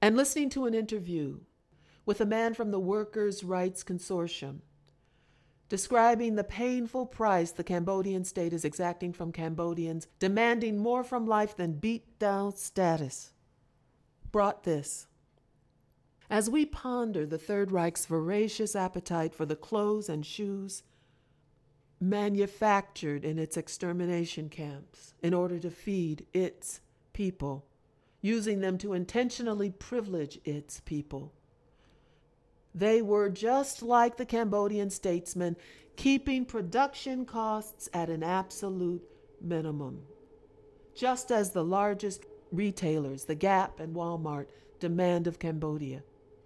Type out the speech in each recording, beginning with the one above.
and listening to an interview with a man from the Workers' Rights Consortium describing the painful price the Cambodian state is exacting from Cambodians, demanding more from life than beat-down status, brought this. As we ponder the Third Reich's voracious appetite for the clothes and shoes manufactured in its extermination camps in order to feed its people, using them to intentionally privilege its people, they were just like the Cambodian statesmen, keeping production costs at an absolute minimum, just as the largest retailers, the Gap and Walmart, demand of Cambodia,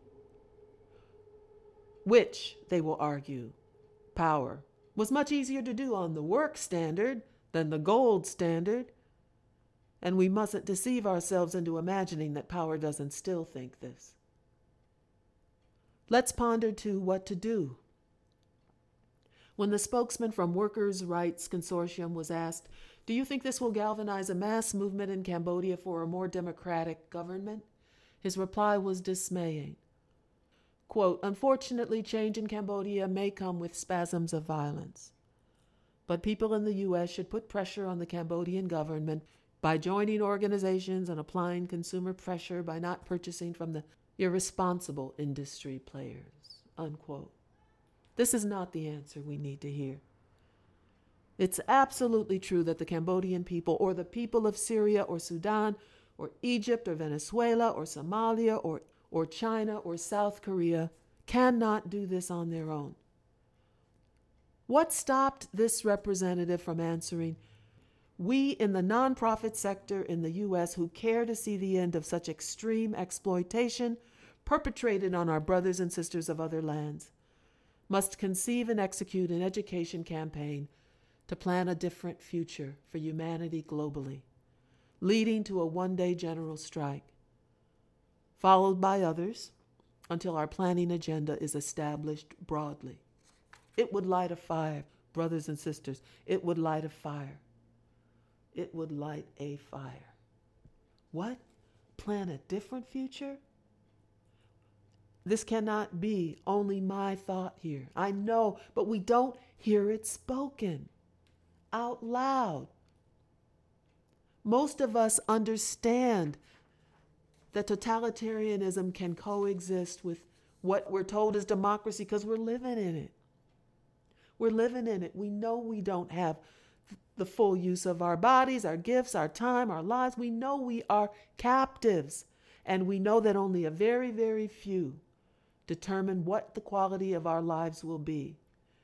which, they will argue, power was much easier to do on the work standard than the gold standard. And we mustn't deceive ourselves into imagining that power doesn't still think this. Let's ponder, too, what to do. When the spokesman from Workers' Rights Consortium was asked, "Do you think this will galvanize a mass movement in Cambodia for a more democratic government?" his reply was dismaying. Quote, "Unfortunately, change in Cambodia may come with spasms of violence. But people in the U.S. should put pressure on the Cambodian government by joining organizations and applying consumer pressure by not purchasing from the irresponsible industry players," unquote. This is not the answer we need to hear. It's absolutely true that the Cambodian people, or the people of Syria or Sudan or Egypt or Venezuela or Somalia or China or South Korea, cannot do this on their own. What stopped this representative from answering, "We in the nonprofit sector in the U.S. who care to see the end of such extreme exploitation perpetrated on our brothers and sisters of other lands must conceive and execute an education campaign to plan a different future for humanity globally, leading to a one-day general strike, followed by others until our planning agenda is established broadly." It would light a fire, brothers and sisters. It would light a fire. It would light a fire. What? Plan a different future? This cannot be only my thought here. I know, but we don't hear it spoken out loud. Most of us understand that totalitarianism can coexist with what we're told is democracy because we're living in it. We're living in it. We know we don't have the full use of our bodies, our gifts, our time, our lives. We know we are captives. And we know that only a very, very few determine what the quality of our lives will be.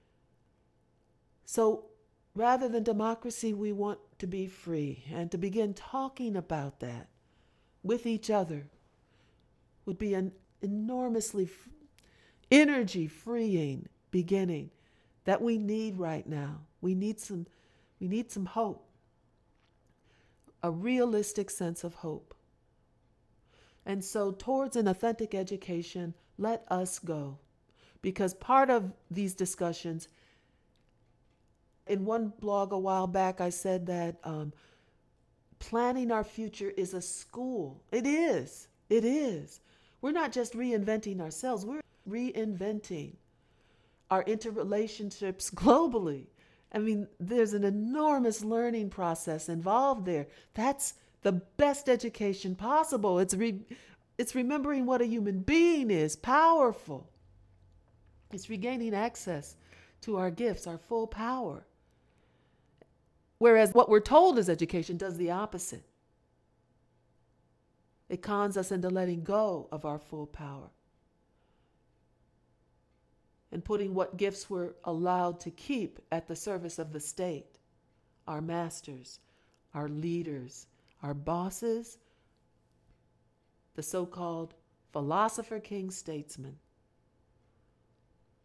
So rather than democracy, we want to be free. And to begin talking about that with each other would be an enormously energy-freeing beginning that we need right now. We need some hope, a realistic sense of hope. And so towards an authentic education, let us go. Because part of these discussions, in one blog a while back, I said that planning our future is a school. It is. It is. We're not just reinventing ourselves. We're reinventing our interrelationships globally. I mean, there's an enormous learning process involved there. That's the best education possible. It's remembering what a human being is, powerful. It's regaining access to our gifts, our full power. Whereas what we're told as education does the opposite. It cons us into letting go of our full power and putting what gifts we're allowed to keep at the service of the state, our masters, our leaders, our bosses, the so-called philosopher king statesman.